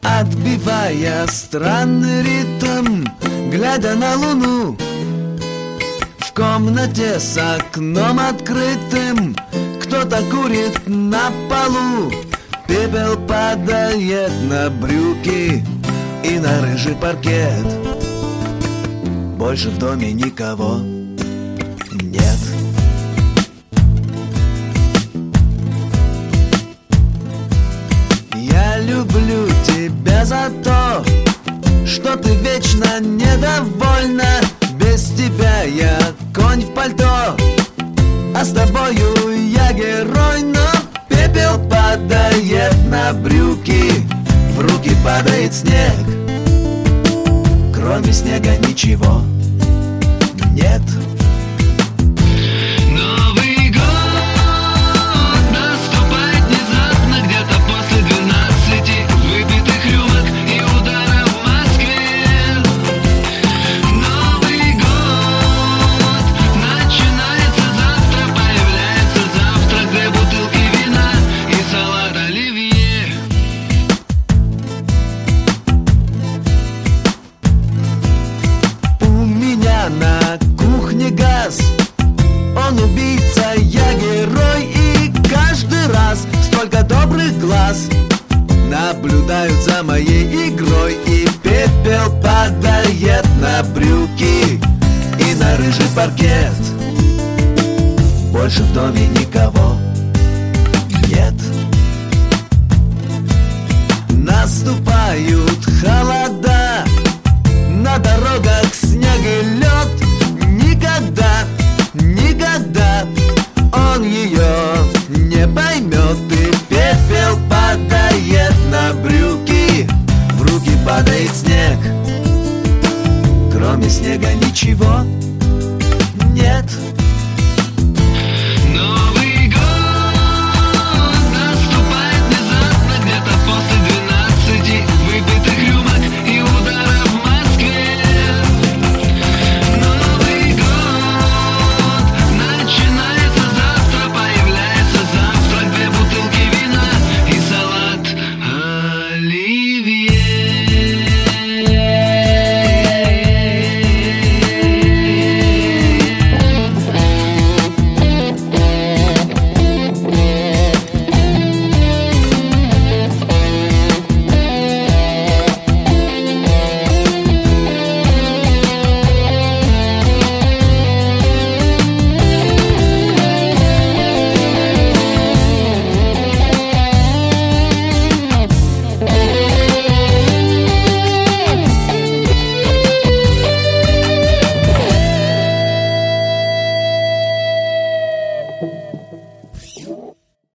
отбивая странный ритм, глядя на луну. В комнате с окном открытым кто-то курит на полу. Пепел падает на брюки и на рыжий паркет. Больше в доме никого нет. Я люблю тебя за то, что ты вечно недовольна. Без тебя я конь в пальто, а с тобою я герой. Но пепел падает на брюки, в руки падает снег. Кроме снега ничего нет. Новый год наступает внезапно, где-то после 12 выпитых рюмок и удара в Москве. Новый год начинается завтра, появляется завтра 2 бутылки вина и салат оливье. У меня на кухне газ, он убийца, я герой. И каждый раз столько добрых глаз наблюдают за моей игрой. И пепел падает на брюки и на рыжий паркет. Больше в доме никого нет. Наступают холода, на дорогах снег и лед.